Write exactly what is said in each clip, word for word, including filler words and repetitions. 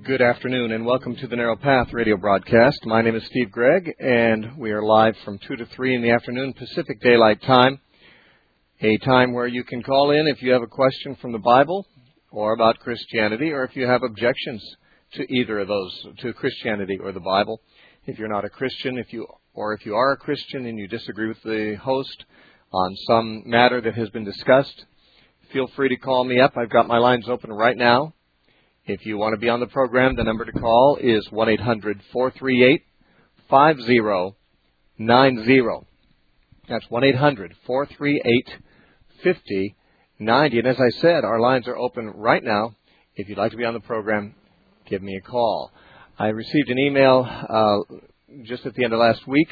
Good afternoon and welcome to the Narrow Path radio broadcast. My name is Steve Gregg and we are live from two to three in the afternoon Pacific Daylight Time, a time where you can call in if you have a question from the Bible or about Christianity, or if you have objections to either of those, to Christianity or the Bible. If you're not a Christian, if you or if you are a Christian and you disagree with the host on some matter that has been discussed, feel free to call me up. I've got my lines open right now. If you want to be on the program, the number to call is one eight hundred, four three eight, five zero nine zero. That's one eight hundred, four three eight, five zero nine zero. And as I said, our lines are open right now. If you'd like to be on the program, give me a call. I received an email uh, just at the end of last week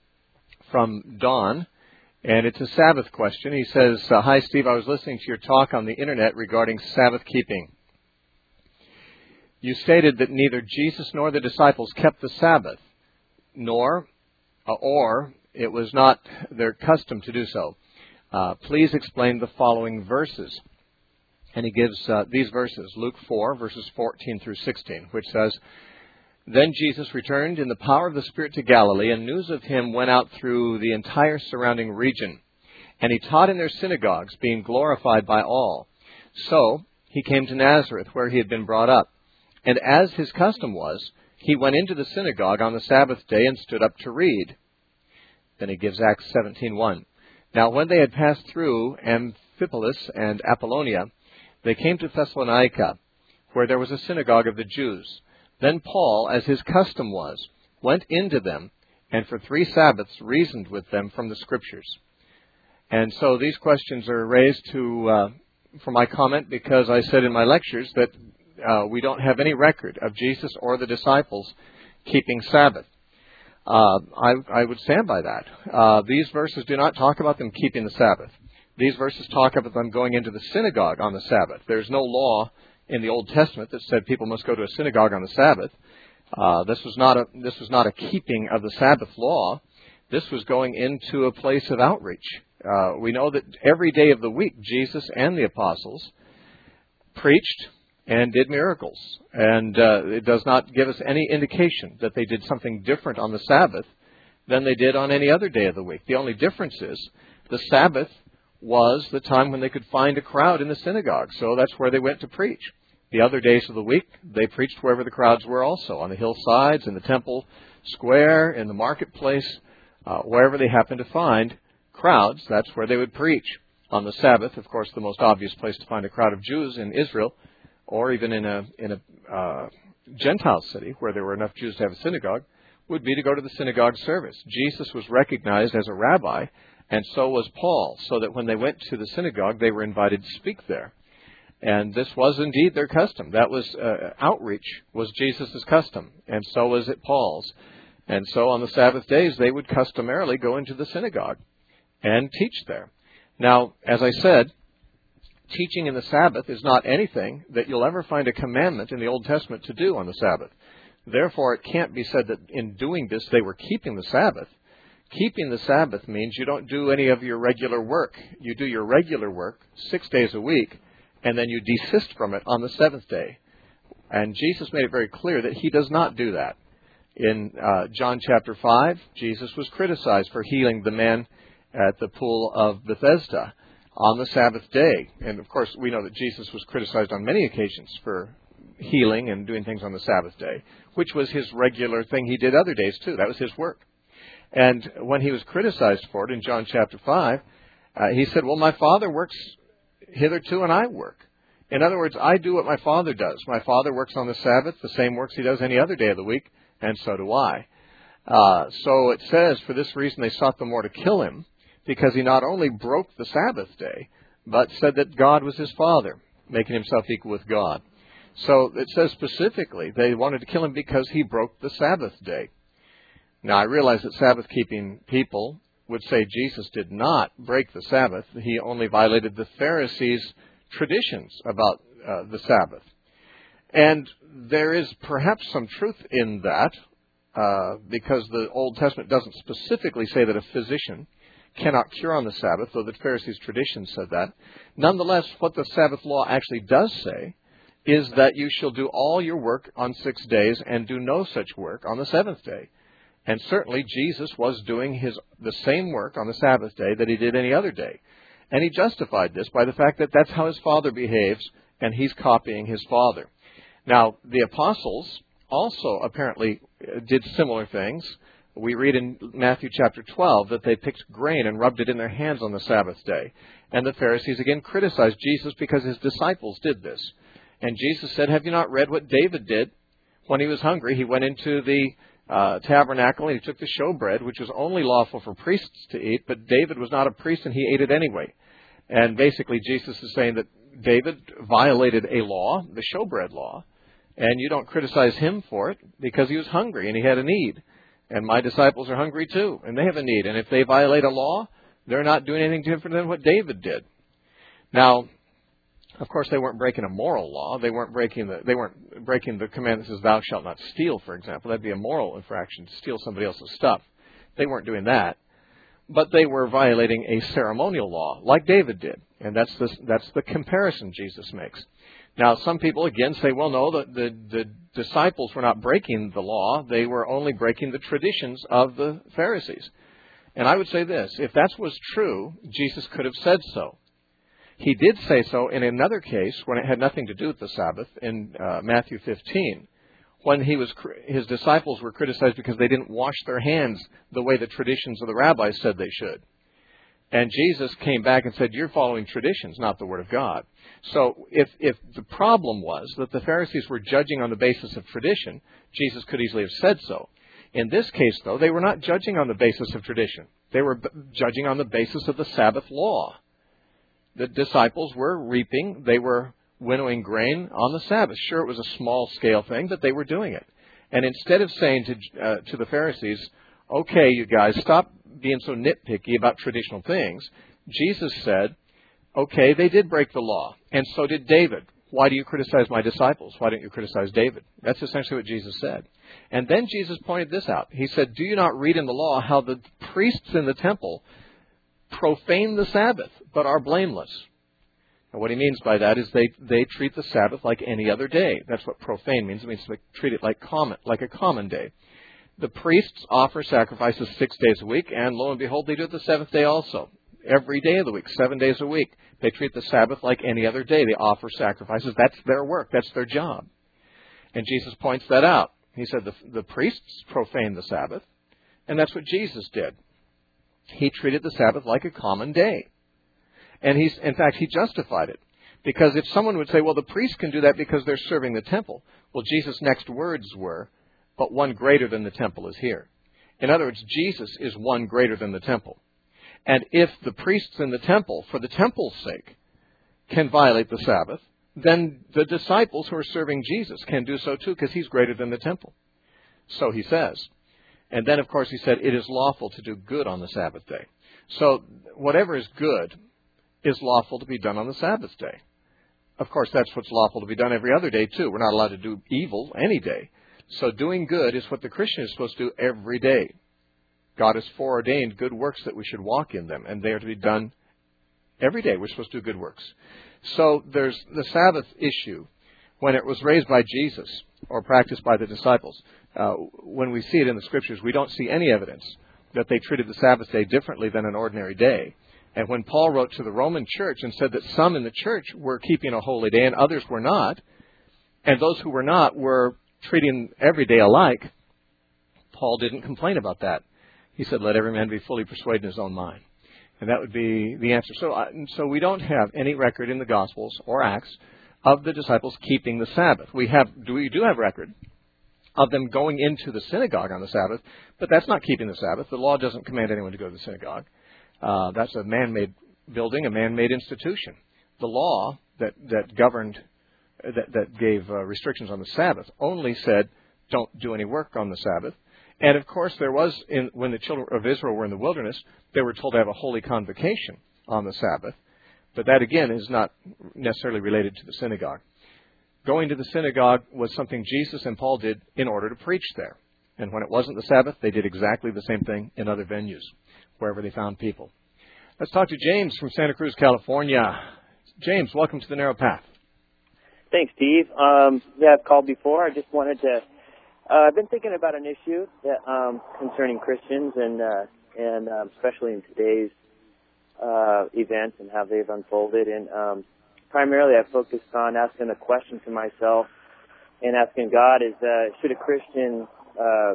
from Don, and it's a Sabbath question. He says, uh, Hi, Steve, I was listening to your talk on the Internet regarding Sabbath keeping. You stated that neither Jesus nor the disciples kept the Sabbath, nor, uh, or it was not their custom to do so. Uh, please explain the following verses. And he gives uh, these verses, Luke four, verses fourteen through sixteen, which says, Then Jesus returned in the power of the Spirit to Galilee, and news of him went out through the entire surrounding region. And he taught in their synagogues, being glorified by all. So he came to Nazareth, where he had been brought up. And as his custom was, he went into the synagogue on the Sabbath day and stood up to read. Then he gives Acts seventeen one. Now when they had passed through Amphipolis and Apollonia, they came to Thessalonica, where there was a synagogue of the Jews. Then Paul, as his custom was, went into them, and for three Sabbaths reasoned with them from the Scriptures. And so these questions are raised to uh, for my comment, because I said in my lectures that Uh, we don't have any record of Jesus or the disciples keeping Sabbath. Uh, I, I would stand by that. Uh, these verses do not talk about them keeping the Sabbath. These verses talk about them going into the synagogue on the Sabbath. There's no law in the Old Testament that said people must go to a synagogue on the Sabbath. Uh, this was not a this was not a keeping of the Sabbath law. This was going into a place of outreach. Uh, we know that every day of the week, Jesus and the apostles preached and did miracles. And uh, it does not give us any indication that they did something different on the Sabbath than they did on any other day of the week. The only difference is the Sabbath was the time when they could find a crowd in the synagogue. So that's where they went to preach. The other days of the week, they preached wherever the crowds were also, on the hillsides, in the temple square, in the marketplace, uh, wherever they happened to find crowds, that's where they would preach. On the Sabbath, of course, the most obvious place to find a crowd of Jews in Israel, or even in a in a uh, Gentile city where there were enough Jews to have a synagogue, would be to go to the synagogue service. Jesus was recognized as a rabbi, and so was Paul, so that when they went to the synagogue, they were invited to speak there. And this was indeed their custom. That was uh, outreach was Jesus' custom, and so was it Paul's. And so on the Sabbath days, they would customarily go into the synagogue and teach there. Now, as I said, teaching in the Sabbath is not anything that you'll ever find a commandment in the Old Testament to do on the Sabbath. Therefore, it can't be said that in doing this they were keeping the Sabbath. Keeping the Sabbath means you don't do any of your regular work. You do your regular work six days a week, and then you desist from it on the seventh day. And Jesus made it very clear that he does not do that. In uh, John chapter five, Jesus was criticized for healing the man at the pool of Bethesda on the Sabbath day. And of course, we know that Jesus was criticized on many occasions for healing and doing things on the Sabbath day, which was his regular thing. He did other days too. That was his work. And when he was criticized for it in John chapter five, uh, he said, well, my Father works hitherto and I work. In other words, I do what my Father does. My Father works on the Sabbath, the same works he does any other day of the week, and so do I. Uh, so it says, for this reason they sought the more to kill him, because he not only broke the Sabbath day, but said that God was his Father, making himself equal with God. So it says specifically they wanted to kill him because he broke the Sabbath day. Now, I realize that Sabbath-keeping people would say Jesus did not break the Sabbath. He only violated the Pharisees' traditions about uh, the Sabbath. And there is perhaps some truth in that, uh, because the Old Testament doesn't specifically say that a physician cannot cure on the Sabbath, though the Pharisees' tradition said that. Nonetheless, what the Sabbath law actually does say is that you shall do all your work on six days and do no such work on the seventh day. And certainly Jesus was doing his the same work on the Sabbath day that he did any other day. And he justified this by the fact that that's how his Father behaves, and he's copying his Father. Now, the apostles also apparently did similar things. We read in Matthew chapter twelve that they picked grain and rubbed it in their hands on the Sabbath day. And the Pharisees again criticized Jesus because his disciples did this. And Jesus said, have you not read what David did? When he was hungry, he went into the uh, tabernacle and he took the showbread, which was only lawful for priests to eat, but David was not a priest and he ate it anyway. And basically Jesus is saying that David violated a law, the showbread law, and you don't criticize him for it because he was hungry and he had a need. And my disciples are hungry too, and they have a need. And if they violate a law, they're not doing anything different than what David did. Now, of course, they weren't breaking a moral law. They weren't breaking the they weren't breaking the command that says "Thou shalt not steal," for example. That'd be a moral infraction to steal somebody else's stuff. They weren't doing that, but they were violating a ceremonial law, like David did, and that's the that's the comparison Jesus makes. Now, some people again say, "Well, no, the the, the disciples were not breaking the law; they were only breaking the traditions of the Pharisees." And I would say this: if that was true, Jesus could have said so. He did say so in another case when it had nothing to do with the Sabbath in uh, Matthew fifteen, when he was his disciples were criticized because they didn't wash their hands the way the traditions of the rabbis said they should. And Jesus came back and said, you're following traditions, not the Word of God. So if, if the problem was that the Pharisees were judging on the basis of tradition, Jesus could easily have said so. In this case, though, they were not judging on the basis of tradition. They were b- judging on the basis of the Sabbath law. The disciples were reaping, they were winnowing grain on the Sabbath. Sure, it was a small-scale thing, but they were doing it. And instead of saying to uh, to the Pharisees, okay, you guys, stop being so nitpicky about traditional things, Jesus said, okay, they did break the law, and so did David. Why do you criticize my disciples? Why don't you criticize David? That's essentially what Jesus said. And then Jesus pointed this out. He said, do you not read in the law how the priests in the temple profane the Sabbath, but are blameless? And what he means by that is they, they treat the Sabbath like any other day. That's what profane means. It means they treat it like common, like a common day. The priests offer sacrifices six days a week, and lo and behold, they do it the seventh day also. Every day of the week, seven days a week. They treat the Sabbath like any other day. They offer sacrifices. That's their work. That's their job. And Jesus points that out. He said the, the priests profane the Sabbath, and that's what Jesus did. He treated the Sabbath like a common day. And he's, in fact, he justified it. Because if someone would say, well, the priests can do that because they're serving the temple. Well, Jesus' next words were, but one greater than the temple is here. In other words, Jesus is one greater than the temple. And if the priests in the temple, for the temple's sake, can violate the Sabbath, then the disciples who are serving Jesus can do so too, because he's greater than the temple. So he says. And then, of course, he said, it is lawful to do good on the Sabbath day. So whatever is good is lawful to be done on the Sabbath day. Of course, that's what's lawful to be done every other day, too. We're not allowed to do evil any day. So doing good is what the Christian is supposed to do every day. God has foreordained good works that we should walk in them, and they are to be done every day. We're supposed to do good works. So there's the Sabbath issue. When it was raised by Jesus or practiced by the disciples, uh, when we see it in the Scriptures, we don't see any evidence that they treated the Sabbath day differently than an ordinary day. And when Paul wrote to the Roman church and said that some in the church were keeping a holy day and others were not, and those who were not were treating every day alike, Paul didn't complain about that. He said, let every man be fully persuaded in his own mind. And that would be the answer. So, uh, so we don't have any record in the Gospels or Acts of the disciples keeping the Sabbath. We have, do we do have record of them going into the synagogue on the Sabbath, but that's not keeping the Sabbath. The law doesn't command anyone to go to the synagogue. Uh, that's a man-made building, a man-made institution. The law that, that governed, that, that gave uh, restrictions on the Sabbath only said, don't do any work on the Sabbath. And of course, there was, in, when the children of Israel were in the wilderness, they were told to have a holy convocation on the Sabbath. But that, again, is not necessarily related to the synagogue. Going to the synagogue was something Jesus and Paul did in order to preach there. And when it wasn't the Sabbath, they did exactly the same thing in other venues, wherever they found people. Let's talk to James from Santa Cruz, California. James, welcome to the Narrow Path. Thanks, Steve. Um, yeah, I've called before. I just wanted to. Uh, I've been thinking about an issue that um, concerning Christians, and uh, and um, especially in today's uh, events and how they've unfolded. And um, primarily, I focused on asking a question to myself and asking God: Is uh, should a Christian uh,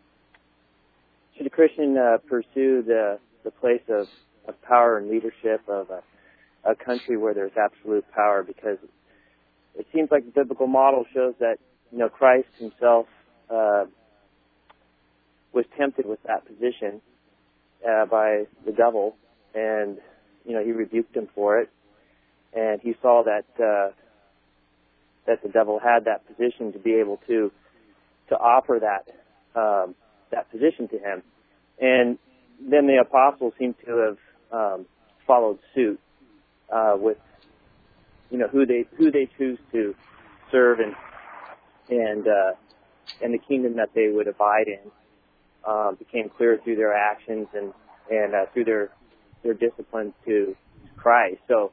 should a Christian uh, pursue the the place of, of power and leadership of a, a country where there's absolute power? Because it seems like the biblical model shows that, you know, Christ himself uh, was tempted with that position uh, by the devil, and, you know, he rebuked him for it, and he saw that uh, that the devil had that position to be able to to offer that um, that position to him, and then the apostles seem to have um, followed suit uh, with, you know, who they who they choose to serve and and uh, and the kingdom that they would abide in um, became clear through their actions and and uh, through their their discipline to Christ. So,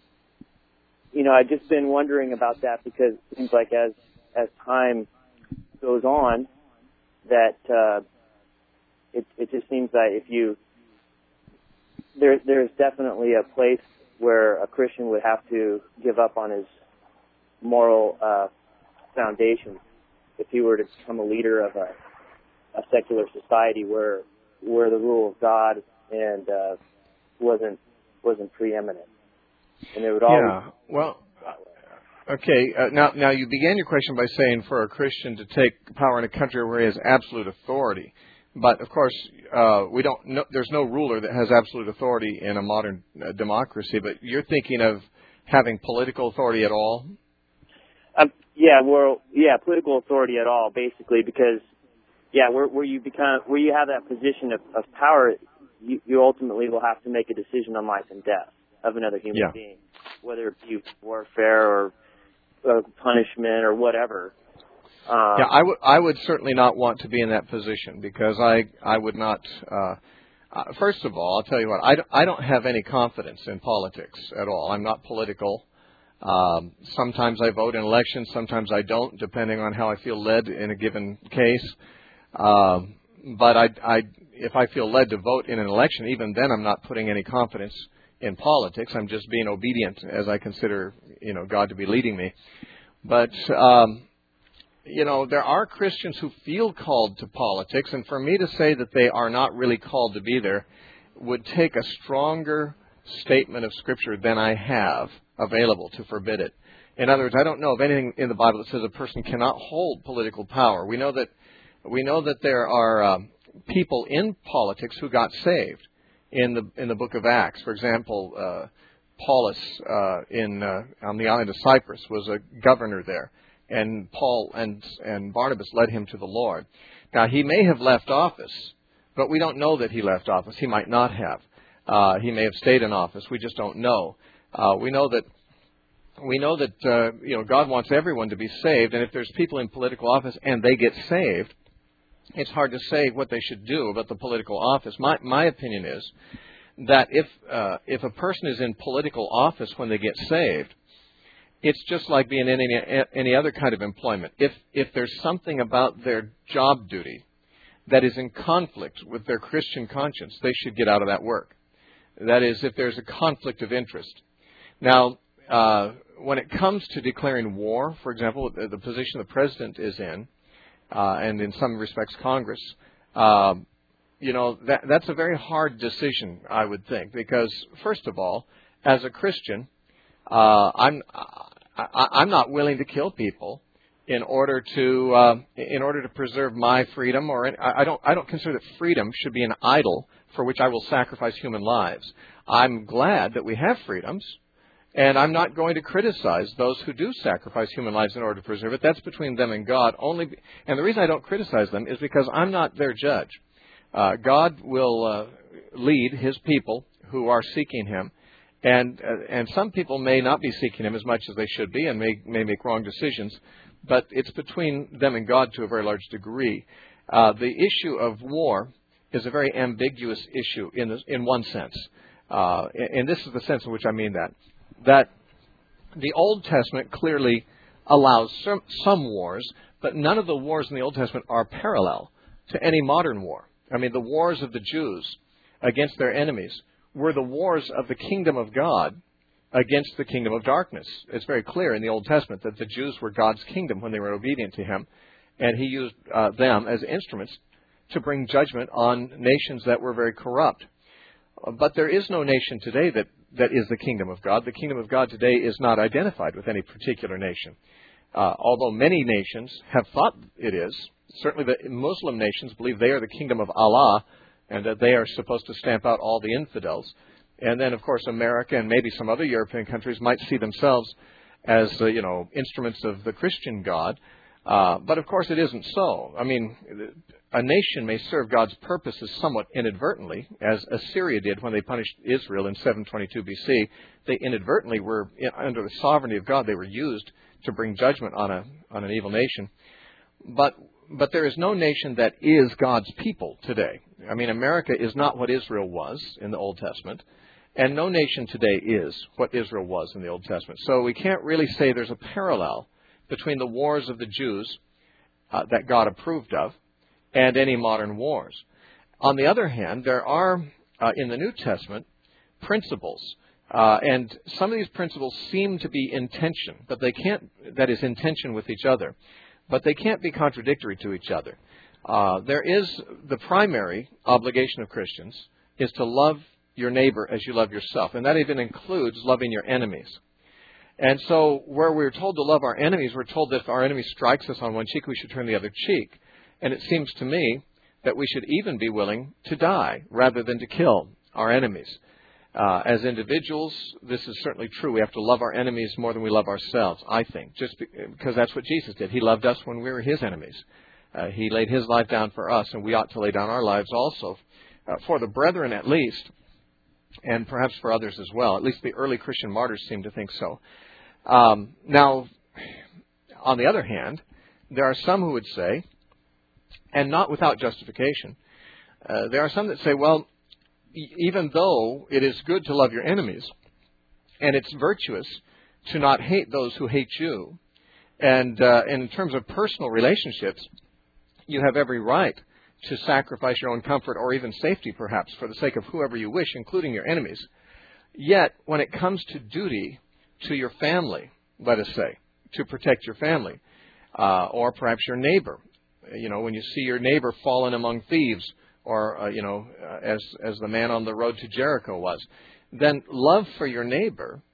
you know, I've just been wondering about that, because it seems like as as time goes on, that uh, it it just seems that if you there there's definitely a place where a Christian would have to give up on his moral uh, foundation if he were to become a leader of a, a secular society where where the rule of God and uh, wasn't wasn't preeminent, and it would always. Yeah. Well. Okay. Uh, now, now you began your question by saying for a Christian to take power in a country where he has absolute authority. But, of course, uh, we don't. No, there's no ruler that has absolute authority in a modern uh, democracy. But you're thinking of having political authority at all? Um, yeah, well, yeah, political authority at all, basically, because yeah, where, where you become, where you have that position of, of power, you, you ultimately will have to make a decision on life and death of another human yeah. being, whether it be warfare or uh, punishment or whatever. Um, yeah, I would I would certainly not want to be in that position, because I I would not. Uh, uh, first of all, I'll tell you what, I don't, I don't have any confidence in politics at all. I'm not political. Um, sometimes I vote in elections, sometimes I don't, depending on how I feel led in a given case. Um, but I, I, if I feel led to vote in an election, even then I'm not putting any confidence in politics. I'm just being obedient as I consider, you know, God to be leading me. But um, you know, there are Christians who feel called to politics, and for me to say that they are not really called to be there would take a stronger statement of Scripture than I have available to forbid it. In other words, I don't know of anything in the Bible that says a person cannot hold political power. We know that we know that there are um, people in politics who got saved in the in the book of Acts. For example, uh, Paulus uh, in uh, on the island of Cyprus was a governor there. And Paul and and Barnabas led him to the Lord. Now, he may have left office, but we don't know that he left office. He might not have. Uh, he may have stayed in office. We just don't know. Uh, we know that we know that uh, you know God wants everyone to be saved, and if there's people in political office and they get saved, it's hard to say what they should do about the political office. My my opinion is that if uh, if a person is in political office when they get saved, it's just like being in any, any other kind of employment. If if there's something about their job duty that is in conflict with their Christian conscience, they should get out of that work. That is, if there's a conflict of interest. Now, uh, when it comes to declaring war, for example, the, the position the president is in, uh, and in some respects Congress, uh, you know, that, that's a very hard decision, I would think, because, first of all, as a Christian, uh, I'm I, I'm not willing to kill people in order to uh, in order to preserve my freedom, or I, I don't I don't consider that freedom should be an idol for which I will sacrifice human lives. I'm glad that we have freedoms, and I'm not going to criticize those who do sacrifice human lives in order to preserve it. That's between them and God. Only, and the reason I don't criticize them is because I'm not their judge. Uh, God will uh, lead His people who are seeking Him. And uh, and some people may not be seeking Him as much as they should be, and may may make wrong decisions. But it's between them and God to a very large degree. Uh, the issue of war is a very ambiguous issue in this, in one sense, uh, and this is the sense in which I mean that that the Old Testament clearly allows some, some wars, but none of the wars in the Old Testament are parallel to any modern war. I mean, the wars of the Jews against their enemies were the wars of the kingdom of God against the kingdom of darkness. It's very clear in the Old Testament that the Jews were God's kingdom when they were obedient to him, and he used uh, them as instruments to bring judgment on nations that were very corrupt. But there is no nation today that, that is the kingdom of God. The kingdom of God today is not identified with any particular nation. Uh, although many nations have thought it is, certainly the Muslim nations believe they are the kingdom of Allah and that they are supposed to stamp out all the infidels. And then, of course, America and maybe some other European countries might see themselves as, uh, you know, instruments of the Christian God. Uh, but, of course, it isn't so. I mean, a nation may serve God's purposes somewhat inadvertently, as Assyria did when they punished Israel in seven twenty-two B C. They inadvertently were, under the sovereignty of God, they were used to bring judgment on a on an evil nation. But but there is no nation that is God's people today. I mean, America is not what Israel was in the Old Testament, and no nation today is what Israel was in the Old Testament. So we can't really say there's a parallel between the wars of the Jews uh, that God approved of and any modern wars. On the other hand, there are, uh, in the New Testament, principles. Uh, and some of these principles seem to be in tension, but they can't, that is, in tension with each other. But they can't be contradictory to each other. Uh, there is, the primary obligation of Christians is to love your neighbor as you love yourself. And that even includes loving your enemies. And so where we're told to love our enemies, we're told that if our enemy strikes us on one cheek, we should turn the other cheek. And it seems to me that we should even be willing to die rather than to kill our enemies. Uh, as individuals, this is certainly true. We have to love our enemies more than we love ourselves, I think, just because that's what Jesus did. He loved us when we were his enemies. Uh, he laid his life down for us, and we ought to lay down our lives also, uh, for the brethren at least, and perhaps for others as well. At least the early Christian martyrs seem to think so. Um, now, on the other hand, there are some who would say, and not without justification, uh, there are some that say, well, even though it is good to love your enemies, and it's virtuous to not hate those who hate you, and, uh, and in terms of personal relationships, you have every right to sacrifice your own comfort or even safety, perhaps, for the sake of whoever you wish, including your enemies. Yet, when it comes to duty to your family, let us say, to protect your family, uh, or perhaps your neighbor, you know, when you see your neighbor fallen among thieves, or, uh, you know, uh, as as the man on the road to Jericho was, then love for your neighbor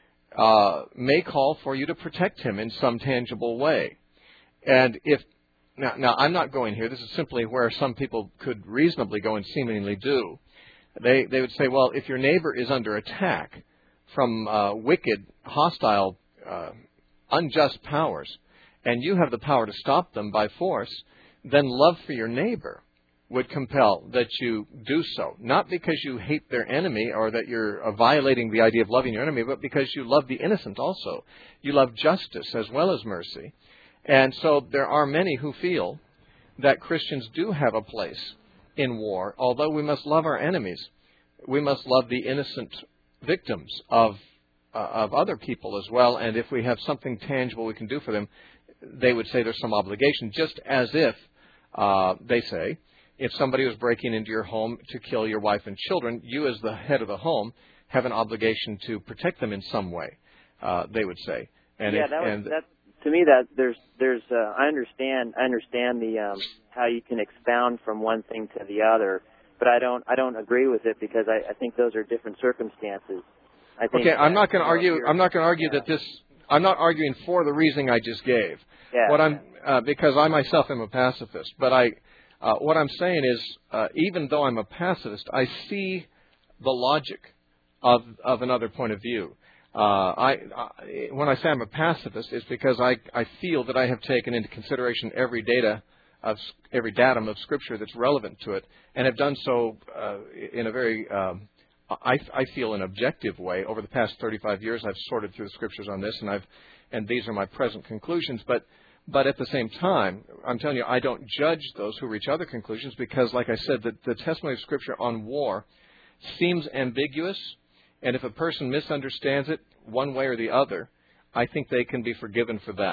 uh, may call for you to protect him in some tangible way. And if, now, now, I'm not going here, this is simply where some people could reasonably go and seemingly do. They, they would say, well, if your neighbor is under attack from uh, wicked, hostile, uh, unjust powers, and you have the power to stop them by force, then love for your neighbor would compel that you do so. Not because you hate their enemy or that you're uh, violating the idea of loving your enemy, but because you love the innocent also. You love justice as well as mercy. And so there are many who feel that Christians do have a place in war. Although we must love our enemies, we must love the innocent victims of uh, of other people as well. And if we have something tangible we can do for them, they would say there's some obligation, just as if, uh, they say, if somebody was breaking into your home to kill your wife and children, you as the head of the home have an obligation to protect them in some way, uh, they would say. And yeah, if, that was, and that, to me, that there's, there's, uh, I understand, I understand the, um, how you can expound from one thing to the other, but I don't, I don't agree with it because I, I think those are different circumstances. I think okay, I'm not going to you know, argue, I'm not going to argue yeah. that this, I'm not arguing for the reasoning I just gave. Yeah. What I'm, uh, because I myself am a pacifist, but I, Uh, what I'm saying is, uh, even though I'm a pacifist, I see the logic of of another point of view. Uh, I, I when I say I'm a pacifist, it's because I, I feel that I have taken into consideration every data of every datum of Scripture that's relevant to it, and have done so uh, in a very um, I, I feel an objective way. Over the past thirty-five years, I've sorted through the Scriptures on this, and I've and these are my present conclusions, but. But at the same time, I'm telling you, I don't judge those who reach other conclusions because, like I said, the, the testimony of Scripture on war seems ambiguous. And if a person misunderstands it one way or the other, I think they can be forgiven for that.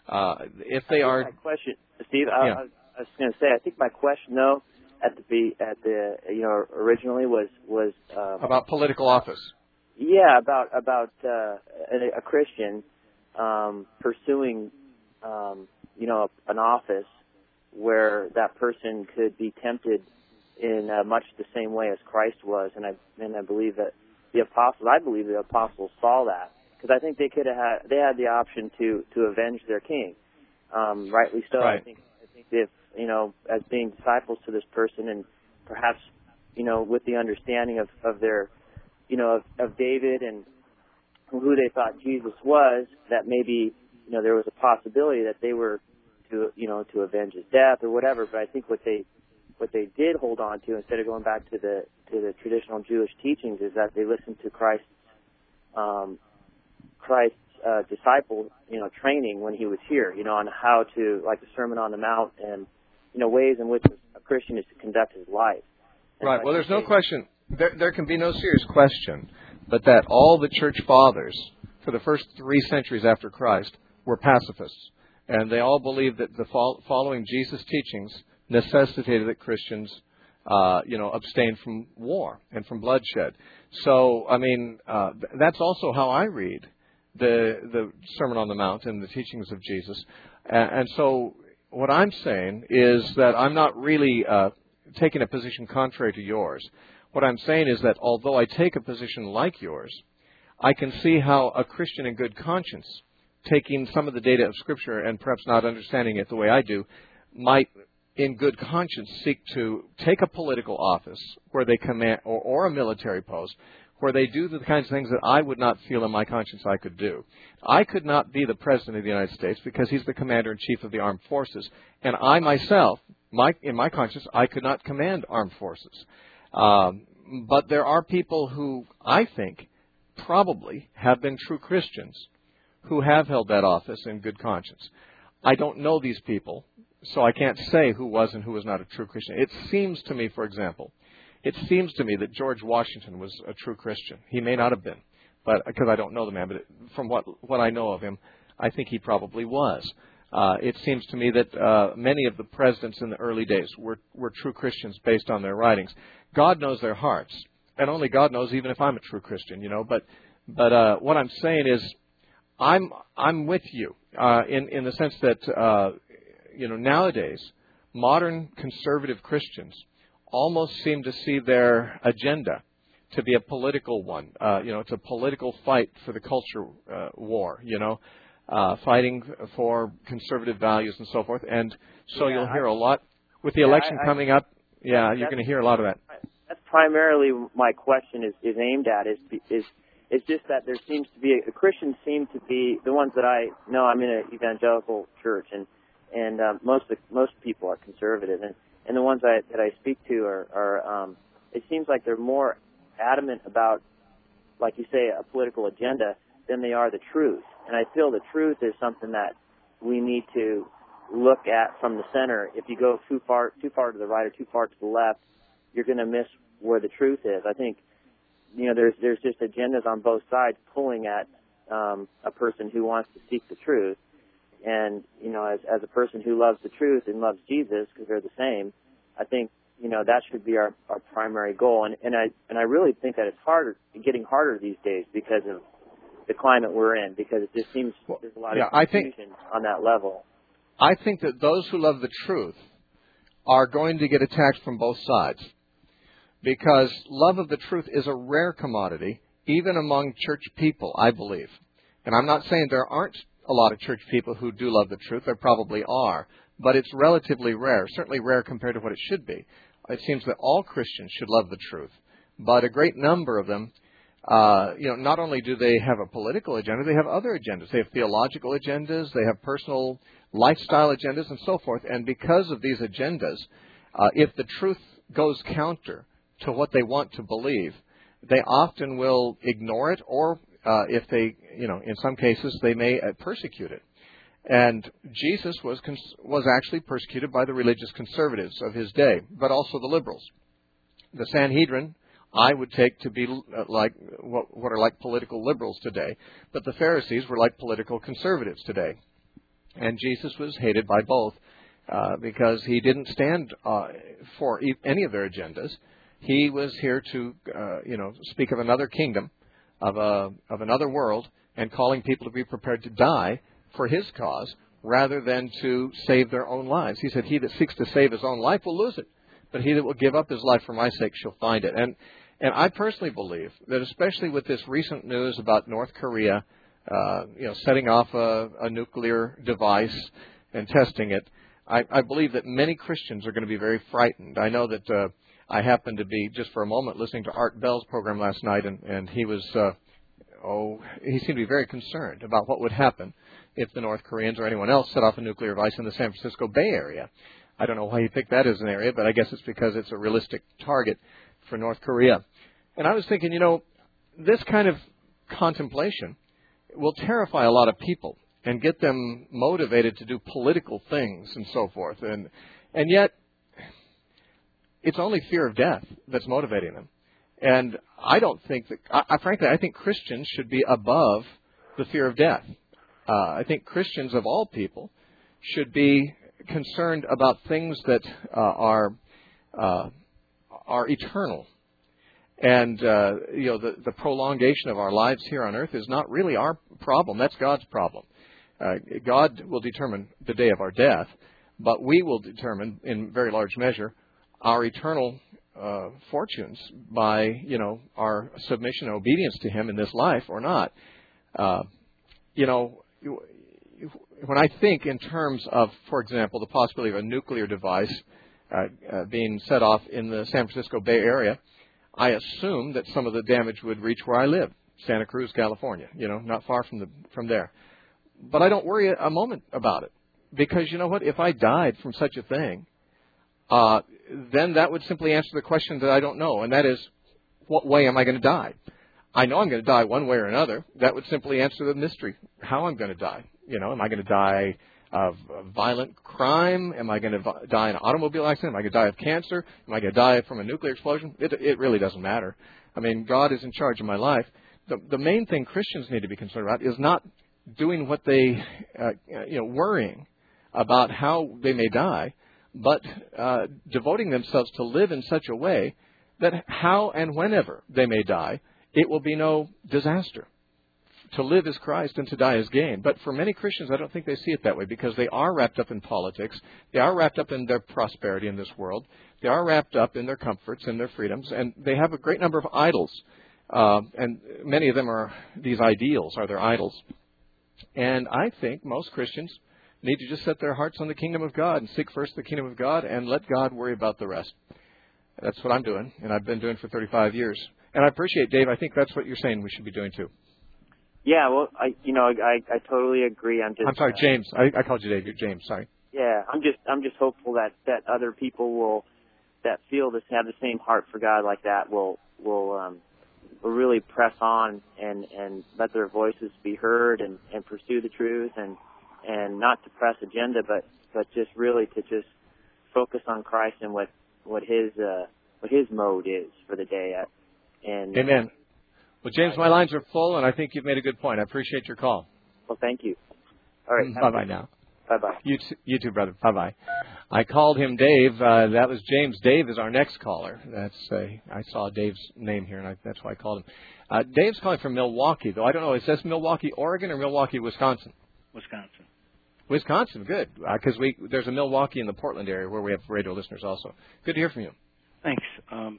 Uh, if they are, my question, Steve, I, yeah. I, I was going to say, I think my question though, at the be at the you know originally was was um, about political office. Yeah, about about uh, a, a Christian um, pursuing um, you know an office where that person could be tempted in uh, much the same way as Christ was, and I and I believe that the apostles, I believe the apostles saw that, because I think they could have had they had the option to to avenge their king, um, rightly so. Right. I think I think if you know as being disciples to this person, and perhaps you know with the understanding of of their you know of, of David and who they thought Jesus was, that maybe you know there was a possibility that they were to you know to avenge his death or whatever. But I think what they what they did hold on to, instead of going back to the to the traditional Jewish teachings, is that they listened to Christ's um, Christ's uh, disciple, you know, training when he was here, you know, on how to, like the Sermon on the Mount, and you know, ways in which a Christian is to conduct his life. And right. so Well, there's no they, question. There, there can be no serious question, but that all the church fathers for the first three centuries after Christ were pacifists, and they all believed that the fol- following Jesus' teachings necessitated that Christians, uh, you know, abstain from war and from bloodshed. So, I mean, uh, th- that's also how I read the the Sermon on the Mount and the teachings of Jesus. And, and so, what I'm saying is that I'm not really uh, taking a position contrary to yours. What I'm saying is that although I take a position like yours, I can see how a Christian in good conscience, taking some of the data of Scripture and perhaps not understanding it the way I do, might in good conscience seek to take a political office where they command, or, or a military post, where they do the kinds of things that I would not feel in my conscience I could do. I could not be the President of the United States because he's the Commander-in-Chief of the Armed Forces. And I myself, my, in my conscience, I could not command armed forces. Um, but there are people who I think probably have been true Christians who have held that office in good conscience. I don't know these people, so I can't say who was and who was not a true Christian. It seems to me, for example, it seems to me that George Washington was a true Christian. He may not have been, but because I don't know the man, but from what what I know of him, I think he probably was. Uh, it seems to me that uh, many of the presidents in the early days were, were true Christians based on their writings. God knows their hearts, and only God knows even if I'm a true Christian, you know. But but uh, what I'm saying is, I'm I'm with you uh, in in the sense that uh, you know nowadays modern conservative Christians almost seem to see their agenda to be a political one. Uh, you know, it's a political fight for the culture uh, war. You know. Uh, fighting for conservative values and so forth, and so yeah, you'll hear I, a lot with the yeah, election I, coming up. Yeah, that, you're going to hear a lot of that. That's primarily my question is, is aimed at is is is just that there seems to be a, Christians seem to be the ones that I know. I'm in an evangelical church, and and um, most of, most people are conservative, and, and the ones I, that I speak to are, are um, it seems like they're more adamant about, like you say, a political agenda than they are the truth. And I feel the truth is something that we need to look at from the center. If you go too far, too far to the right or too far to the left, you're going to miss where the truth is. I think, you know, there's there's just agendas on both sides pulling at um, a person who wants to seek the truth. And, you know, as as a person who loves the truth and loves Jesus, because they're the same, I think, you know, that should be our, our primary goal. And, and I and I really think that it's harder, getting harder these days because of the climate we're in, because it just seems there's a lot yeah, of I confusion think, on that level. I think that those who love the truth are going to get attacked from both sides, because love of the truth is a rare commodity, even among church people, I believe. And I'm not saying there aren't a lot of church people who do love the truth. There probably are, but it's relatively rare, certainly rare compared to what it should be. It seems that all Christians should love the truth, but a great number of them Uh, you know, not only do they have a political agenda, they have other agendas. They have theological agendas, they have personal lifestyle agendas, and so forth. And because of these agendas, uh, if the truth goes counter to what they want to believe, they often will ignore it, or uh, if they, you know, in some cases, they may uh, persecute it. And Jesus was cons- was actually persecuted by the religious conservatives of his day, but also the liberals. The Sanhedrin, I would take to be like what, what are like political liberals today, but the Pharisees were like political conservatives today. And Jesus was hated by both uh, because he didn't stand uh, for e- any of their agendas. He was here to, uh, you know, speak of another kingdom, of a of another world, and calling people to be prepared to die for his cause rather than to save their own lives. He said, "He that seeks to save his own life will lose it, but he that will give up his life for my sake shall find it." And and I personally believe that, especially with this recent news about North Korea, uh, you know, setting off a, a nuclear device and testing it, I, I believe that many Christians are going to be very frightened. I know that uh, I happened to be, just for a moment, listening to Art Bell's program last night, and, and he was, uh, oh, he seemed to be very concerned about what would happen if the North Koreans or anyone else set off a nuclear device in the San Francisco Bay Area. I don't know why he picked that as an area, but I guess it's because it's a realistic target for North Korea. And I was thinking, you know, this kind of contemplation will terrify a lot of people and get them motivated to do political things and so forth. And and yet, it's only fear of death that's motivating them. And I don't think that, I, I, frankly, I think Christians should be above the fear of death. Uh, I think Christians of all people should be concerned about things that uh, are uh, are eternal. And, uh, you know, the, the prolongation of our lives here on earth is not really our problem. That's God's problem. Uh, God will determine the day of our death, but we will determine, in very large measure, our eternal uh, fortunes by, you know, our submission and obedience to Him in this life or not. Uh, you know, when I think in terms of, for example, the possibility of a nuclear device uh, uh, being set off in the San Francisco Bay Area, I assume that some of the damage would reach where I live, Santa Cruz, California, you know, not far from the from there. But I don't worry a moment about it, because you know what? If I died from such a thing, uh, then that would simply answer the question that I don't know, and that is, what way am I going to die? I know I'm going to die one way or another. That would simply answer the mystery, how I'm going to die. You know, am I going to die of violent crime? Am I going to die in an automobile accident? Am I going to die of cancer? Am I going to die from a nuclear explosion? It, it really doesn't matter. I mean, God is in charge of my life. The, the main thing Christians need to be concerned about is not doing what they, uh, you know, worrying about how they may die, but uh, devoting themselves to live in such a way that how and whenever they may die, it will be no disaster. To live is Christ and to die is gain. But for many Christians, I don't think they see it that way, because they are wrapped up in politics. They are wrapped up in their prosperity in this world. They are wrapped up in their comforts and their freedoms. And they have a great number of idols. Uh, and many of them are, these ideals are their idols. And I think most Christians need to just set their hearts on the kingdom of God and seek first the kingdom of God and let God worry about the rest. That's what I'm doing, and I've been doing for thirty-five years. And I appreciate, Dave, I think that's what you're saying we should be doing too. Yeah, well, I, you know, I, I totally agree. I'm just. I'm sorry, uh, James. I, I called you Dave. You're James. Sorry. Yeah, I'm just, I'm just hopeful that, that other people will, that feel this, have the same heart for God like that, will, will, um, will really press on and, and let their voices be heard and, and pursue the truth and, and not to press agenda, but, but just really to just focus on Christ and what, what His, uh, what His mode is for the day. And Amen. Well, James, my lines are full, and I think you've made a good point. I appreciate your call. Well, thank you. All right. Bye-bye now. Bye-bye. You too, you too, brother. Bye-bye. I called him Dave. Uh, that was James. Dave is our next caller. That's uh, I saw Dave's name here, and I, that's why I called him. Uh, Dave's calling from Milwaukee, though. I don't know. Is this Milwaukee, Oregon, or Milwaukee, Wisconsin? Wisconsin. Wisconsin, good. Because uh, we there's a Milwaukee in the Portland area where we have radio listeners also. Good to hear from you. Thanks. Um,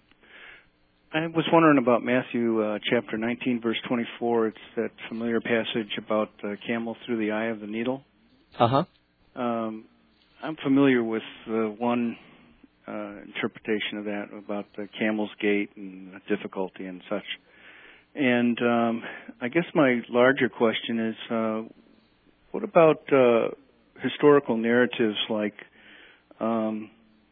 I was wondering about Matthew uh, chapter nineteen, verse twenty-four. It's that familiar passage about the camel through the eye of the needle. Uh-huh. Um, I'm familiar with uh, one uh, interpretation of that about the camel's gait and difficulty and such. And um, I guess my larger question is, uh, what about uh, historical narratives like um,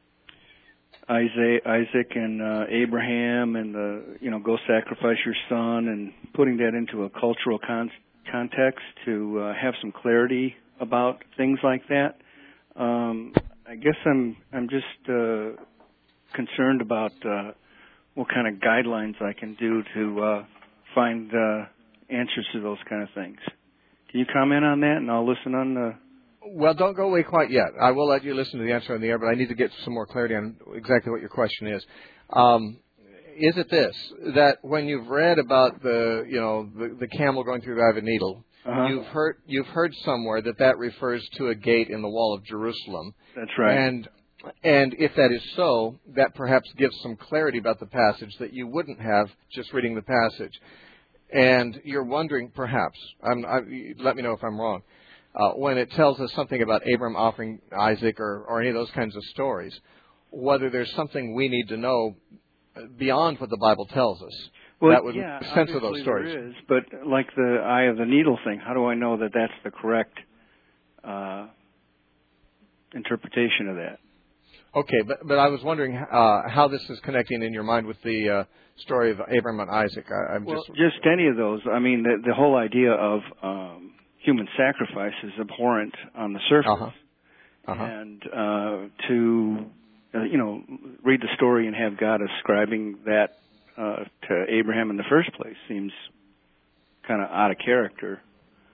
Isaac, Isaac and uh, Abraham and the, you know, go sacrifice your son, and putting that into a cultural con- context to uh, have some clarity about things like that? Um, I guess I'm I'm just uh, concerned about uh, what kind of guidelines I can do to uh, find uh, answers to those kind of things. Can you comment on that, and I'll listen on the Well, don't go away quite yet. I will let you listen to the answer on the air, but I need to get some more clarity on exactly what your question is. Um, is it this, that when you've read about the, you know, the, the camel going through the eye of a needle, uh-huh. you've heard you've heard somewhere that that refers to a gate in the wall of Jerusalem? That's right. And and if that is so, that perhaps gives some clarity about the passage that you wouldn't have just reading the passage. And you're wondering, perhaps, I'm, I, let me know if I'm wrong, uh, when it tells us something about Abram offering Isaac or, or any of those kinds of stories, whether there's something we need to know beyond what the Bible tells us. Well, that would yeah, censor those stories. There is, but like the eye of the needle thing, how do I know that that's the correct uh, interpretation of that? Okay, but but I was wondering uh, how this is connecting in your mind with the uh, story of Abraham and Isaac. I, I'm well, just just any of those. I mean, the, the whole idea of um, human sacrifice is abhorrent on the surface, uh-huh. Uh-huh. and uh, to uh, you know read the story and have God ascribing that uh, to Abraham in the first place seems kind of out of character.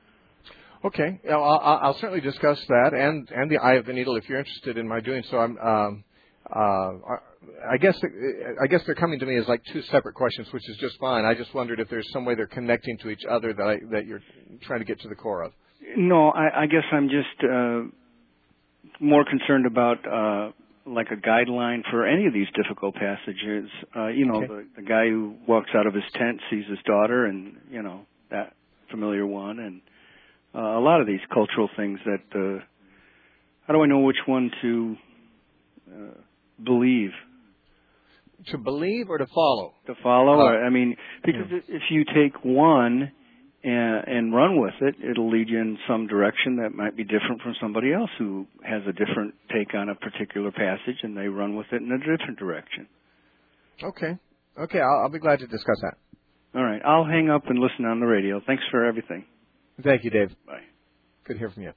Okay, I'll, I'll, I'll certainly discuss that and, and the eye of the needle if you're interested in my doing so. I'm, um, uh, I guess I guess they're coming to me as like two separate questions, which is just fine. I just wondered if there's some way they're connecting to each other that I, that you're trying to get to the core of. No, I, I guess I'm just uh, more concerned about uh, like a guideline for any of these difficult passages. Uh, you know, okay. the, the guy who walks out of his tent sees his daughter, and you know that familiar one, and Uh, a lot of these cultural things that, uh, how do I know which one to uh, believe? To believe or to follow? To follow? Uh, I mean, because yeah. if you take one and, and run with it, it'll lead you in some direction that might be different from somebody else who has a different take on a particular passage, and they run with it in a different direction. Okay. Okay, I'll, I'll be glad to discuss that. All right. I'll hang up and listen on the radio. Thanks for everything. Thank you, Dave. Bye. Good to hear from you.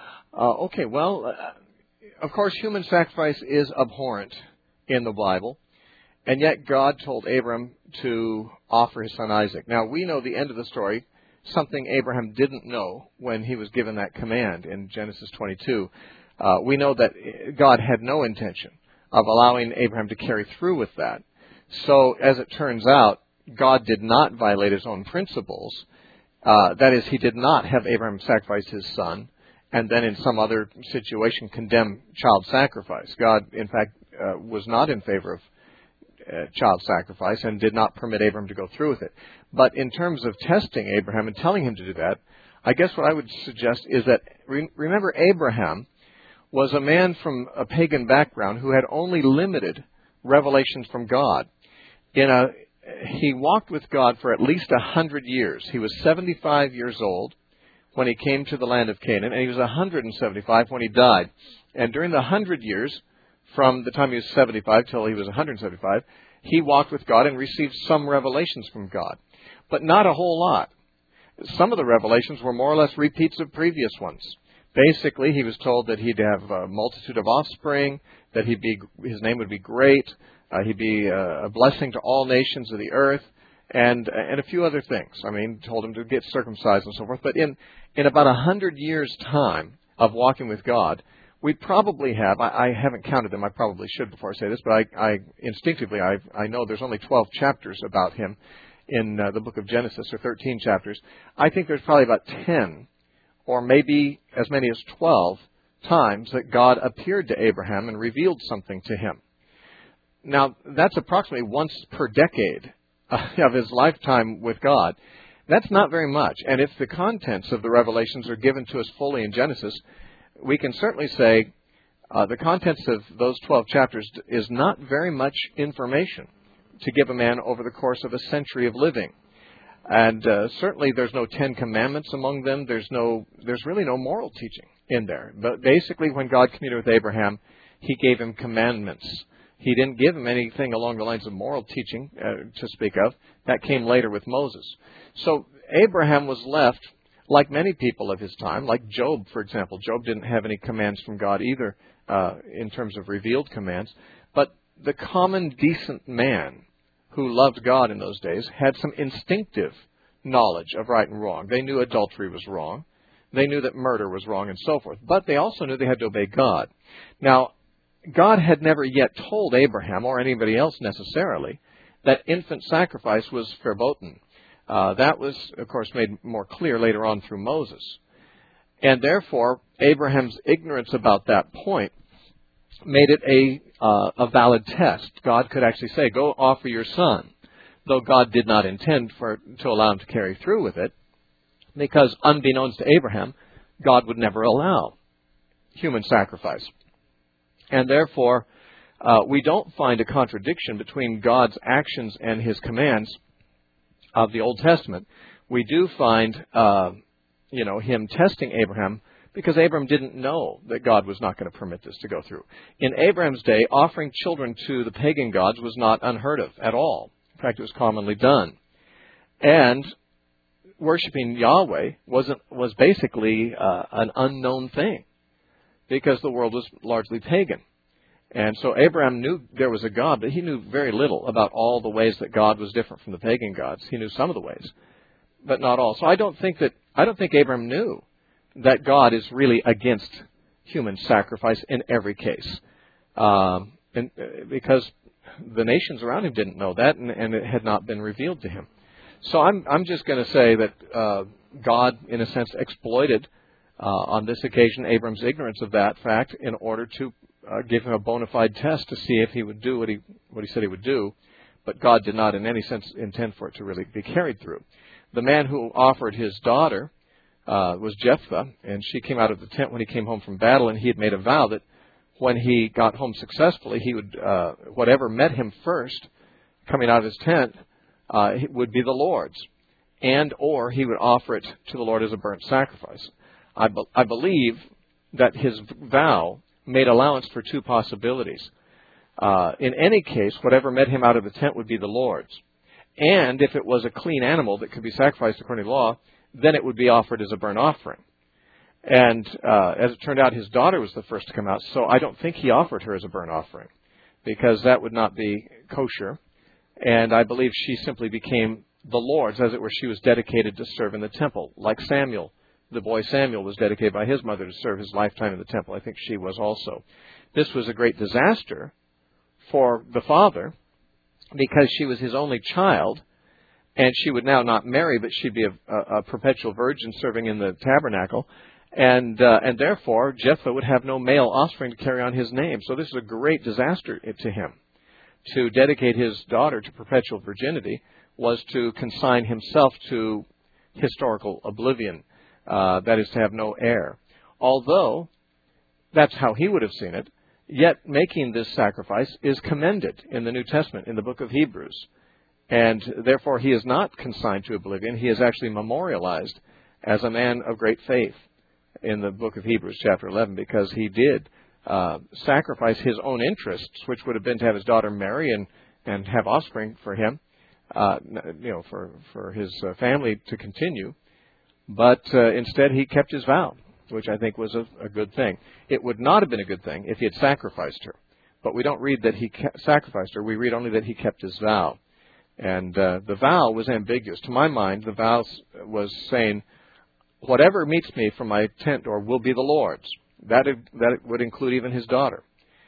Uh, okay, well, uh, of course, human sacrifice is abhorrent in the Bible, and yet God told Abram to offer his son Isaac. Now, we know the end of the story, something Abraham didn't know when he was given that command in Genesis twenty-two. Uh, we know that God had no intention of allowing Abraham to carry through with that. So, as it turns out, God did not violate his own principles. Uh, that is, he did not have Abraham sacrifice his son and then in some other situation condemn child sacrifice. God, in fact, uh, was not in favor of uh, child sacrifice and did not permit Abraham to go through with it. But in terms of testing Abraham and telling him to do that, I guess what I would suggest is that, re- remember, Abraham was a man from a pagan background who had only limited revelations from God. In a He walked with God for at least a hundred years. He was seventy-five years old when he came to the land of Canaan, and he was one hundred seventy-five when he died. And during the hundred years, from the time he was seventy-five till he was one hundred seventy-five, he walked with God and received some revelations from God, but not a whole lot. Some of the revelations were more or less repeats of previous ones. Basically, he was told that he'd have a multitude of offspring, that he'd be, his name would be great, Uh, he'd be uh, a blessing to all nations of the earth, and and a few other things. I mean, told him to get circumcised and so forth. But in, in about a hundred years' time of walking with God, we probably have, I, I haven't counted them, I probably should before I say this, but I, I instinctively, I, I know there's only twelve chapters about him in uh, the book of Genesis, or thirteen chapters. I think there's probably about ten, or maybe as many as twelve times that God appeared to Abraham and revealed something to him. Now, that's approximately once per decade of his lifetime with God. That's not very much. And if the contents of the revelations are given to us fully in Genesis, we can certainly say uh, the contents of those twelve chapters is not very much information to give a man over the course of a century of living. And uh, certainly there's no Ten Commandments among them. There's no, there's really no moral teaching in there. But basically, when God communed with Abraham, he gave him commandments. He didn't give him anything along the lines of moral teaching uh, to speak of. That came later with Moses. So Abraham was left, like many people of his time, like Job, for example. Job didn't have any commands from God either uh, in terms of revealed commands. But the common decent man who loved God in those days had some instinctive knowledge of right and wrong. They knew adultery was wrong. They knew that murder was wrong and so forth. But they also knew they had to obey God. Now, God had never yet told Abraham, or anybody else necessarily, that infant sacrifice was verboten. Uh, that was, of course, made more clear later on through Moses. And therefore, Abraham's ignorance about that point made it a, uh, a valid test. God could actually say, go offer your son, though God did not intend for to allow him to carry through with it, because unbeknownst to Abraham, God would never allow human sacrifice. And therefore, uh, we don't find a contradiction between God's actions and his commands of the Old Testament. We do find, uh, you know, him testing Abraham, because Abraham didn't know that God was not going to permit this to go through. In Abraham's day, offering children to the pagan gods was not unheard of at all. In fact, it was commonly done. And worshiping Yahweh wasn't was basically uh, an unknown thing, because the world was largely pagan. And so Abraham knew there was a God, but he knew very little about all the ways that God was different from the pagan gods. He knew some of the ways, but not all. So I don't think that I don't think Abraham knew that God is really against human sacrifice in every case, um, and uh, because the nations around him didn't know that, and, and it had not been revealed to him. So I'm I'm just going to say that uh, God, in a sense, exploited uh, on this occasion Abraham's ignorance of that fact in order to uh, give him a bona fide test to see if he would do what he what he said he would do. But God did not, in any sense, intend for it to really be carried through. The man who offered his daughter uh, was Jephthah, and she came out of the tent when he came home from battle, and he had made a vow that when he got home successfully, he would uh, whatever met him first, coming out of his tent, uh, would be the Lord's, and or he would offer it to the Lord as a burnt sacrifice. I, be- I believe that his vow made allowance for two possibilities. Uh, in any case, whatever met him out of the tent would be the Lord's. And if it was a clean animal that could be sacrificed according to law, then it would be offered as a burnt offering. And uh, as it turned out, his daughter was the first to come out, so I don't think he offered her as a burnt offering, because that would not be kosher. And I believe she simply became the Lord's, as it were. She was dedicated to serve in the temple, like Samuel. The boy Samuel was dedicated by his mother to serve his lifetime in the temple. I think she was also. This was a great disaster for the father, because she was his only child, and she would now not marry, but she'd be a, a, a perpetual virgin serving in the tabernacle, and uh, and therefore Jephthah would have no male offspring to carry on his name. So this is a great disaster to him. To dedicate his daughter to perpetual virginity was to consign himself to historical oblivion, uh, that is, to have no heir. Although that's how he would have seen it, yet making this sacrifice is commended in the New Testament, in the book of Hebrews. And therefore he is not consigned to oblivion. He is actually memorialized as a man of great faith in the book of Hebrews, chapter eleven, because he did uh, sacrifice his own interests, which would have been to have his daughter marry and, and have offspring for him, uh, you know, for, for his uh, family to continue. But uh, instead he kept his vow, which I think was a, a good thing. It would not have been a good thing if he had sacrificed her. But we don't read that he ke- sacrificed her. We read only that he kept his vow. And uh, the vow was ambiguous. To my mind, the vow was saying, whatever meets me from my tent door will be the Lord's. That, that would include even his daughter.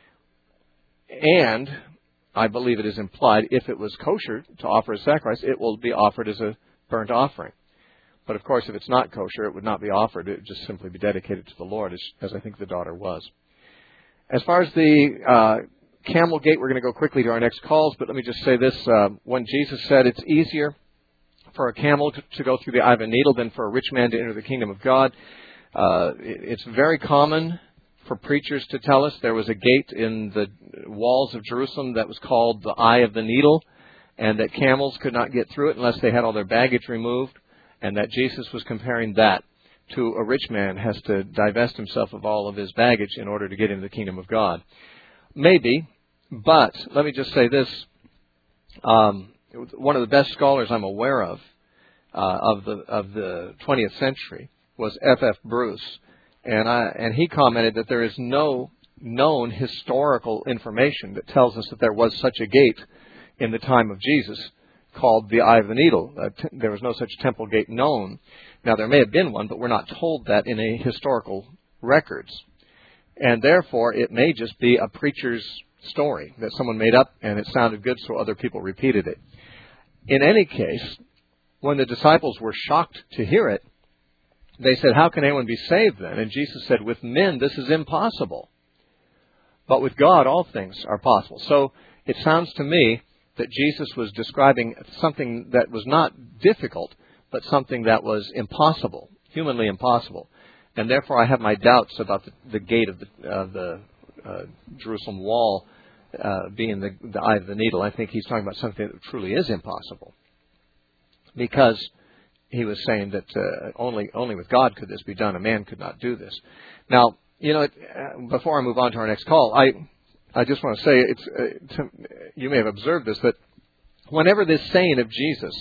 And I believe it is implied, if it was kosher to offer a sacrifice, it will be offered as a burnt offering. But of course, if it's not kosher, it would not be offered. It would just simply be dedicated to the Lord, as, as I think the daughter was. As far as the uh, camel gate, we're going to go quickly to our next calls, but let me just say this. Uh, when Jesus said it's easier for a camel to, to go through the eye of a needle than for a rich man to enter the kingdom of God, uh, it, it's very common for preachers to tell us there was a gate in the walls of Jerusalem that was called the eye of the needle, and that camels could not get through it unless they had all their baggage removed, and that Jesus was comparing that to a rich man has to divest himself of all of his baggage in order to get into the kingdom of God. Maybe, but let me just say this. Um, one of the best scholars I'm aware of uh, of the of the twentieth century was F F Bruce, and I and he commented that there is no known historical information that tells us that there was such a gate in the time of Jesus called the Eye of the Needle. Uh, t- there was no such temple gate known. Now, there may have been one, but we're not told that in a historical records. And therefore, it may just be a preacher's story that someone made up and it sounded good, so other people repeated it. In any case, when the disciples were shocked to hear it, they said, how can anyone be saved then? And Jesus said, with men, this is impossible. But with God, all things are possible. So it sounds to me that Jesus was describing something that was not difficult, but something that was impossible, humanly impossible. And therefore I have my doubts about the, the gate of the, uh, the uh, Jerusalem wall uh, being the, the eye of the needle. I think he's talking about something that truly is impossible. Because he was saying that uh, only only with God could this be done. A man could not do this. Now, you know, uh, before I move on to our next call, I I just want to say, it's uh, to, you may have observed this, that whenever this saying of Jesus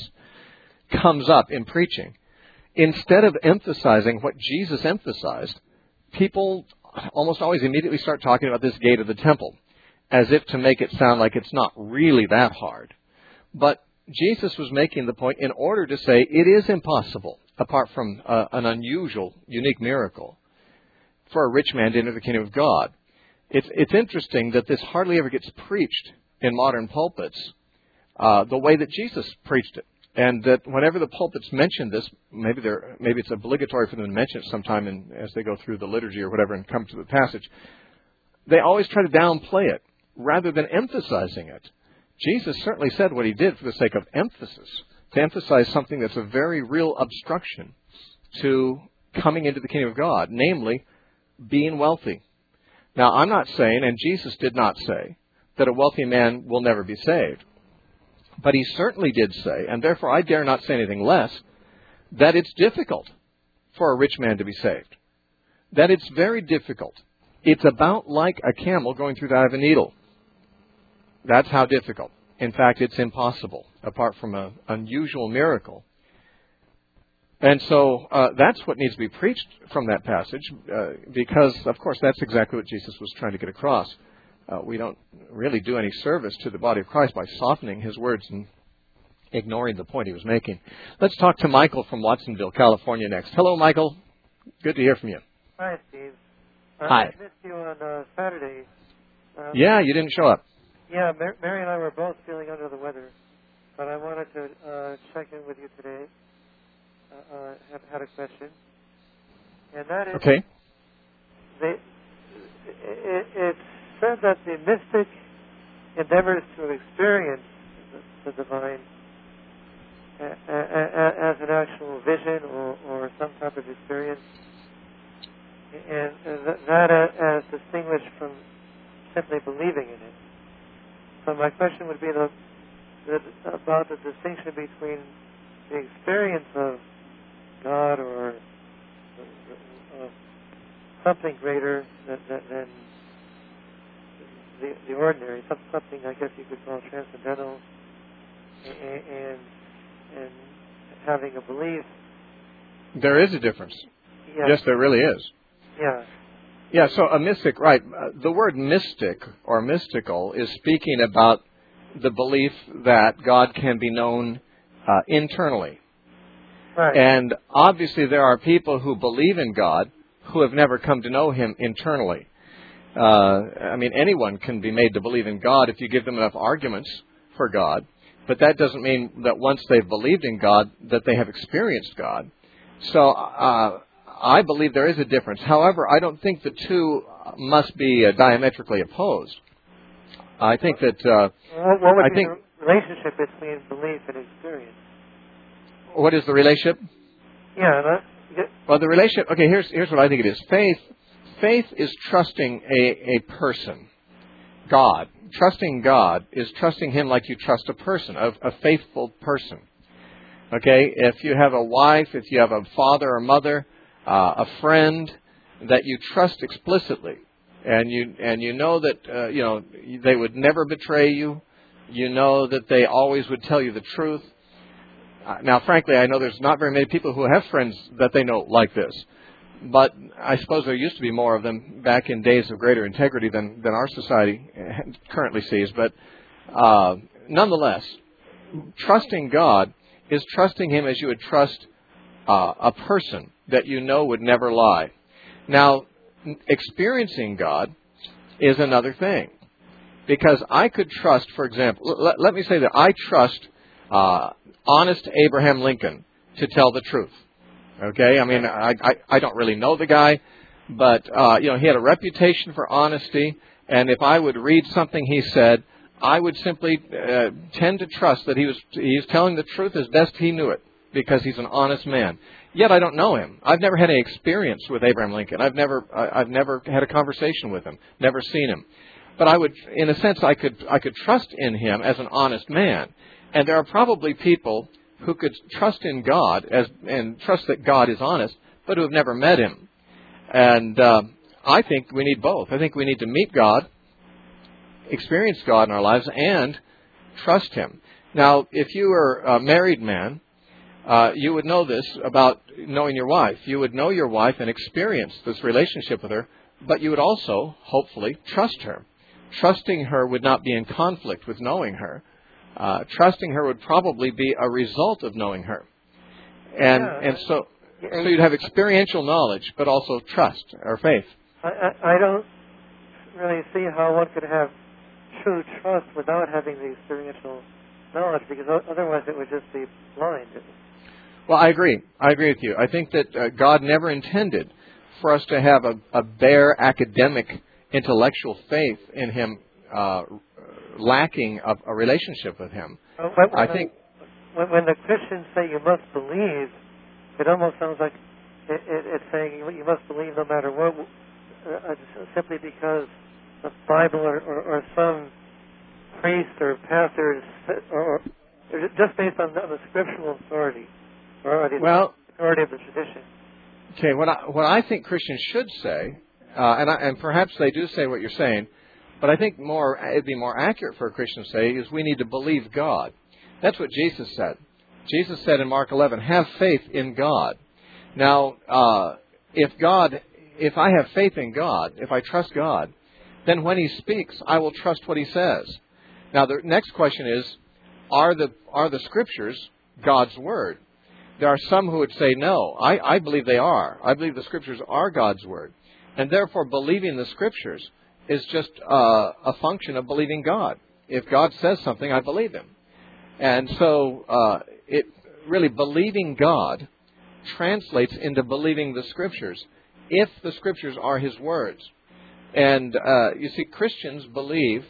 comes up in preaching, instead of emphasizing what Jesus emphasized, people almost always immediately start talking about this gate of the temple, as if to make it sound like it's not really that hard. But Jesus was making the point in order to say it is impossible, apart from uh, an unusual, unique miracle, for a rich man to enter the kingdom of God. It's, it's interesting that this hardly ever gets preached in modern pulpits uh, the way that Jesus preached it. And that whenever the pulpits mention this, maybe they're, maybe it's obligatory for them to mention it sometime in, as they go through the liturgy or whatever and come to the passage, they always try to downplay it rather than emphasizing it. Jesus certainly said what he did for the sake of emphasis, to emphasize something that's a very real obstruction to coming into the kingdom of God, namely being wealthy. Now, I'm not saying, and Jesus did not say, that a wealthy man will never be saved. But he certainly did say, and therefore I dare not say anything less, that it's difficult for a rich man to be saved. That it's very difficult. It's about like a camel going through the eye of a needle. That's how difficult. In fact, it's impossible, apart from an unusual miracle. And so uh, that's what needs to be preached from that passage, uh, because, of course, that's exactly what Jesus was trying to get across. Uh, we don't really do any service to the body of Christ by softening his words and ignoring the point he was making. Let's talk to Michael from Watsonville, California next. Hello, Michael. Good to hear from you. Hi, Steve. Uh, Hi. I missed you on uh, Saturday. Um, yeah, you didn't show up. Yeah, Mar- Mary and I were both feeling under the weather, but I wanted to uh, check in with you today. Uh, uh, have had a question, and that is, okay. They, it, it's said that the mystic endeavors to experience the, the divine a, a, a, as an actual vision or, or some type of experience, and uh, that as distinguished from simply believing in it. So my question would be the, the, about the distinction between the experience of God or uh, something greater than, than, than the, the ordinary, some, something I guess you could call transcendental, and, and, and having a belief. There is a difference. Yeah. Yes, there really is. Yeah. Yeah, so a mystic, right. Uh, the word mystic or mystical is speaking about the belief that God can be known uh, internally. Right. And obviously there are people who believe in God who have never come to know him internally. Uh, I mean, anyone can be made to believe in God if you give them enough arguments for God. But that doesn't mean that once they've believed in God, that they have experienced God. So uh, I believe there is a difference. However, I don't think the two must be uh, diametrically opposed. I think that... Uh, what, what would I be think, the relationship between belief and experience? What is the relationship? Yeah. That, yeah. Well, the relationship... Okay, here's here's what I think it is. Faith, faith is trusting a, a person, God. Trusting God is trusting him like you trust a person, a, a faithful person. Okay? If you have a wife, if you have a father or mother, uh, a friend that you trust explicitly, and you and you know that uh, you know they would never betray you, you know that they always would tell you the truth. Uh, now, frankly, I know there's not very many people who have friends that they know like this, but I suppose there used to be more of them back in days of greater integrity than than our society currently sees. But uh, nonetheless, trusting God is trusting him as you would trust uh, a person that you know would never lie. Now, experiencing God is another thing. Because I could trust, for example, let, let me say that I trust uh, honest Abraham Lincoln to tell the truth. Okay? I mean, I, I, I don't really know the guy, but, uh, you know, he had a reputation for honesty, and if I would read something he said, I would simply uh, tend to trust that he was he was telling the truth as best he knew it, because he's an honest man. Yet I don't know him. I've never had any experience with Abraham Lincoln. I've never I, I've never had a conversation with him, never seen him. But I would, in a sense, I could I could trust in him as an honest man. And there are probably people who could trust in God as and trust that God is honest, but who have never met him. And uh, I think we need both. I think we need to meet God, experience God in our lives, and trust him. Now, if you were a married man, uh, you would know this about knowing your wife. You would know your wife and experience this relationship with her, but you would also, hopefully, trust her. Trusting her would not be in conflict with knowing her. Uh, trusting her would probably be a result of knowing her. And yeah. and so so you'd have experiential knowledge, but also trust or faith. I, I, I don't really see how one could have true trust without having the experiential knowledge, because otherwise it would just be blind. Well, I agree. I agree with you. I think that uh, God never intended for us to have a, a bare academic intellectual faith in him, uh, lacking of a relationship with him. When, when I the, think when, when the Christians say you must believe, it almost sounds like it, it, it's saying you must believe no matter what, uh, simply because the Bible or, or, or some priest or pastor, or, or just based on the, on the scriptural authority or the well, authority of the tradition. Okay, what I, what I think Christians should say. Uh, and, I, and perhaps they do say what you're saying, but I think more it'd be more accurate for a Christian to say is we need to believe God. That's what Jesus said. Jesus said in Mark eleven, have faith in God. Now, uh, if God, if I have faith in God, if I trust God, then when he speaks, I will trust what he says. Now, the next question is, are the are the Scriptures God's Word? There are some who would say no. I, I believe they are. I believe the Scriptures are God's Word. And therefore, believing the Scriptures is just uh, a function of believing God. If God says something, I believe him. And so, uh, it really believing God translates into believing the Scriptures, if the Scriptures are his words. And uh, you see, Christians believe,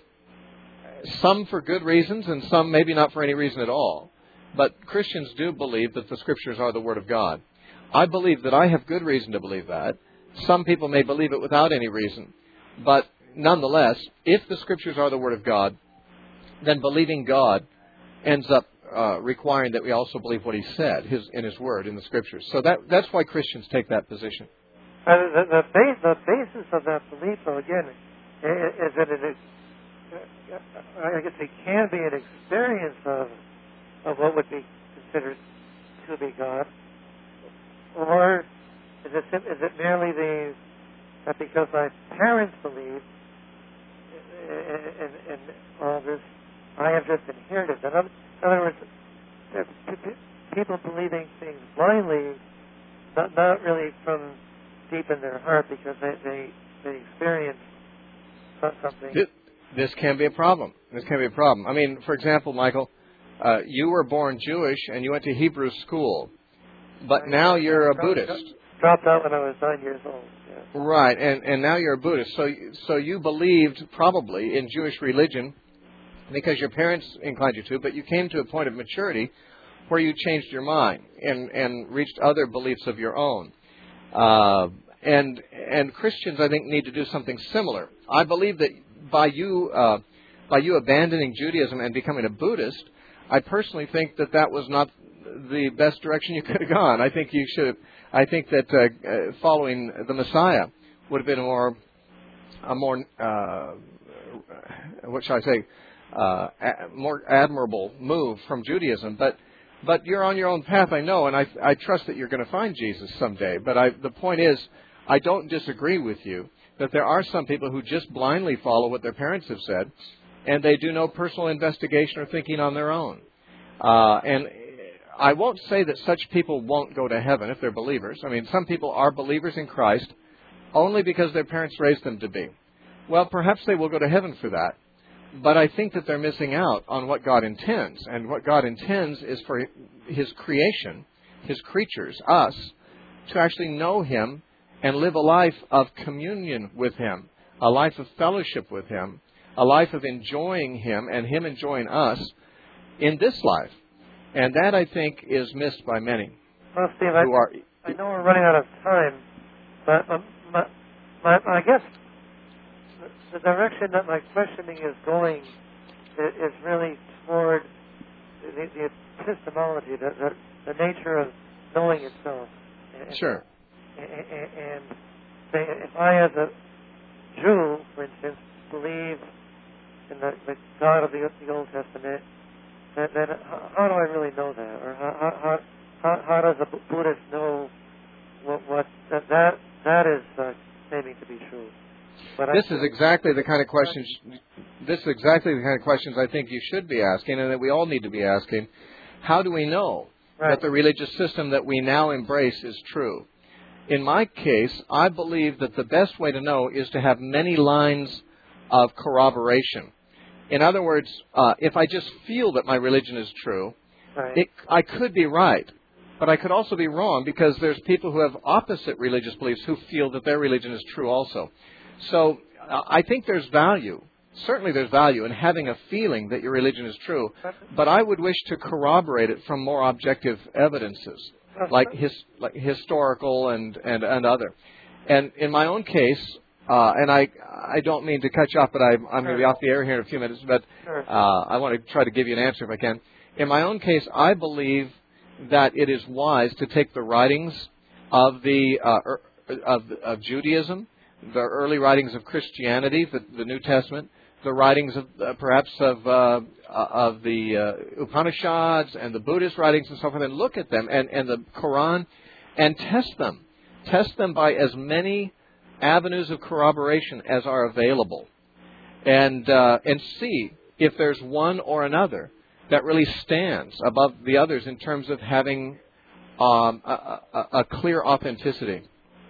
some for good reasons and some maybe not for any reason at all. But Christians do believe that the Scriptures are the Word of God. I believe that I have good reason to believe that. Some people may believe it without any reason. But nonetheless, if the Scriptures are the Word of God, then believing God ends up uh, requiring that we also believe what he said his, in his Word, in the Scriptures. So that that's why Christians take that position. Uh, the, the, base, the basis of that belief, though, again, is that it is, I guess it can be an experience of, of what would be considered to be God, or Is it, is it merely the that because my parents believe in, in, in all this, I have just inherited? In other, in other words, people believing things blindly, not, not really from deep in their heart, because they they, they experience something. This, this can be a problem. This can be a problem. I mean, for example, Michael, uh, you were born Jewish and you went to Hebrew school, but now you're a Buddhist. Dropped out when I was nine years old. Yeah. Right, and and now you're a Buddhist. So so you believed probably in Jewish religion because your parents inclined you to, but you came to a point of maturity where you changed your mind and and reached other beliefs of your own. Uh, and and Christians, I think, need to do something similar. I believe that by you uh, by you abandoning Judaism and becoming a Buddhist, I personally think that that was not the best direction you could have gone. I think you should have. I think that uh, uh, following the Messiah would have been a more, a more, uh, what shall I say, uh, a more admirable move from Judaism. But, but you're on your own path, I know, and I, I trust that you're going to find Jesus someday. But I, the point is, I don't disagree with you that there are some people who just blindly follow what their parents have said, and they do no personal investigation or thinking on their own. Uh, and I won't say that such people won't go to heaven if they're believers. I mean, some people are believers in Christ only because their parents raised them to be. Well, perhaps they will go to heaven for that. But I think that they're missing out on what God intends. And what God intends is for His creation, His creatures, us, to actually know Him and live a life of communion with Him, a life of fellowship with Him, a life of enjoying Him and Him enjoying us in this life. And that, I think, is missed by many. Well, Steve, I, are, I know we're running out of time, but um, my, my, I guess the, the direction that my questioning is going is, is really toward the, the epistemology, the, the, the nature of knowing itself. And, sure. And, and, and say, if I, as a Jew, for instance, believe in the, the God of the, the Old Testament, then, then how do I really know that? Or how how how, how does a Buddhist know what, what that that, that is uh, claiming to be true? But this I, is exactly the kind of questions. This is exactly the kind of questions I think you should be asking, and that we all need to be asking. How do we know right. that the religious system that we now embrace is true? In my case, I believe that the best way to know is to have many lines of corroboration. In other words, uh, if I just feel that my religion is true, right. it, I could be right, but I could also be wrong, because there's people who have opposite religious beliefs who feel that their religion is true also. So uh, I think there's value. Certainly there's value in having a feeling that your religion is true, but I would wish to corroborate it from more objective evidences, like, his, like historical and, and, and other. And in my own case, uh, and I I don't mean to cut you off, but I, I'm going to be off the air here in a few minutes, but uh, I want to try to give you an answer if I can. In my own case, I believe that it is wise to take the writings of the uh, er, of, of Judaism, the early writings of Christianity, the, the New Testament, the writings of uh, perhaps of uh, of the uh, Upanishads and the Buddhist writings and so forth, and look at them, and, and the Quran, and test them. Test them by as many avenues of corroboration as are available, and uh, and see if there's one or another that really stands above the others in terms of having um, a, a, a clear authenticity.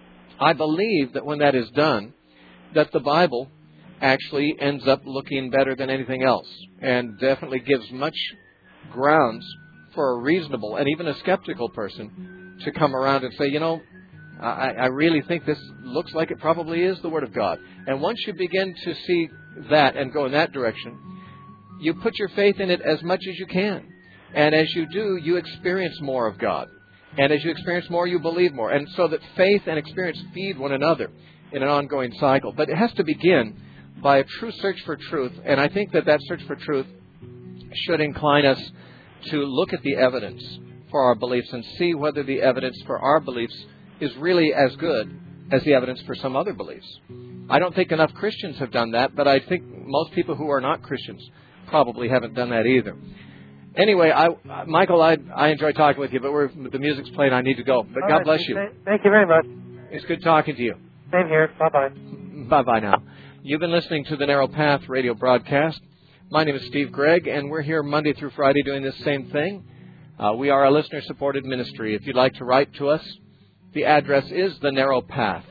I believe that when that is done, that the Bible actually ends up looking better than anything else, and definitely gives much grounds for a reasonable and even a skeptical person to come around and say, you know, I, I really think this looks like it probably is the Word of God. And once you begin to see that and go in that direction, you put your faith in it as much as you can. And as you do, you experience more of God. And as you experience more, you believe more. And so that faith and experience feed one another in an ongoing cycle. But it has to begin by a true search for truth. And I think that that search for truth should incline us to look at the evidence for our beliefs and see whether the evidence for our beliefs is really as good as the evidence for some other beliefs. I don't think enough Christians have done that, but I think most people who are not Christians probably haven't done that either. Anyway, I, Michael, I, I enjoy talking with you, but we're, the music's playing. I need to go. But All God right. bless you. Thank you very much. It's good talking to you. Same here. Bye-bye. Bye-bye now. You've been listening to the Narrow Path radio broadcast. My name is Steve Gregg, and we're here Monday through Friday doing this same thing. Uh, we are a listener-supported ministry. If you'd like to write to us, the address is The Narrow Path,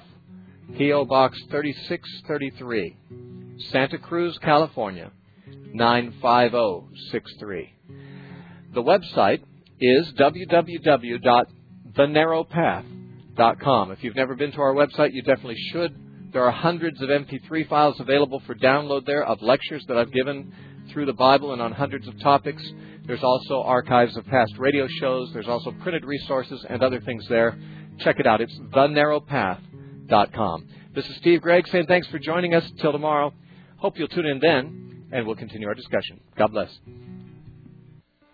P O Box thirty-six thirty-three, Santa Cruz, California, nine five zero six three. The website is w w w dot the narrow path dot com. If you've never been to our website, you definitely should. There are hundreds of M P three files available for download there of lectures that I've given through the Bible and on hundreds of topics. There's also archives of past radio shows. There's also printed resources and other things there. Check it out. It's the narrow path dot com. This is Steve Gregg saying thanks for joining us. Till tomorrow. Hope you'll tune in then, and we'll continue our discussion. God bless.